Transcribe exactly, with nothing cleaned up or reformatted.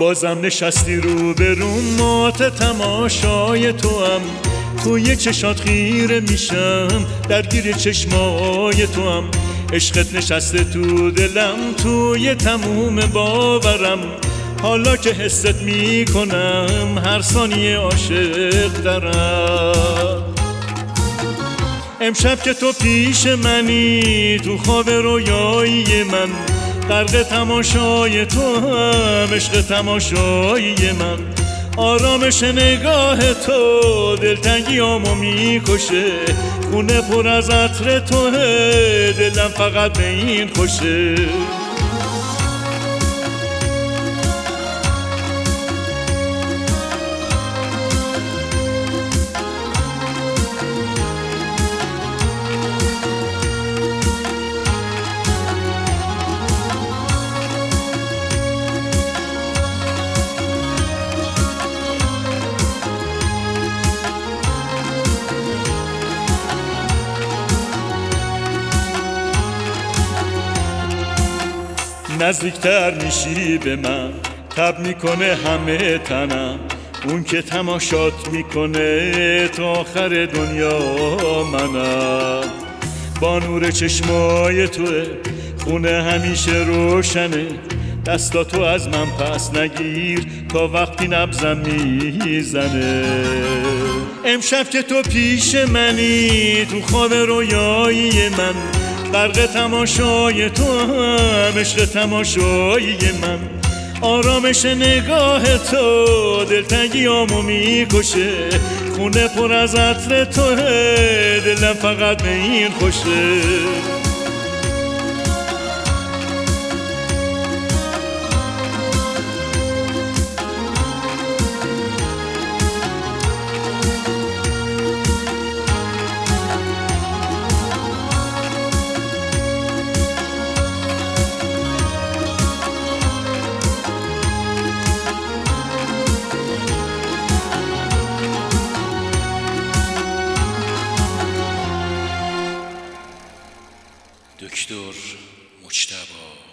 بازم نشستی رو به روم، مات تماشای تو هم. توی چشات خیره میشم، درگیر چشمای تو هم. عشقت نشسته تو دلم، توی تموم باورم. حالا که حست میکنم، هر ثانیه عاشق دارم. امشب که تو پیش منی، تو خواب رویایی من، غرق تماشای تو هم، عشق تماشای من. آرامش نگاه تو دلتنگیامو میکشه، خونه پر از عطر توه، دلم فقط به این خوشه. نزدیکتر میشی به من، تب میکنه همه تنم. اون که تماشات میکنه، تا آخر دنیا منم. با نور چشمای توه، خونه همیشه روشنه. دستاتو از من پس نگیر، تا وقتی نبضم میزنه. امشب که تو پیش منی، تو خواب رویایی من، غرق تماشای تو هم، عشق تماشای من. آرامش نگاه تو دلتنگیامو میکشه، خونه پر از عطر توه، دلم فقط به این خوشه. دکتر مجتبی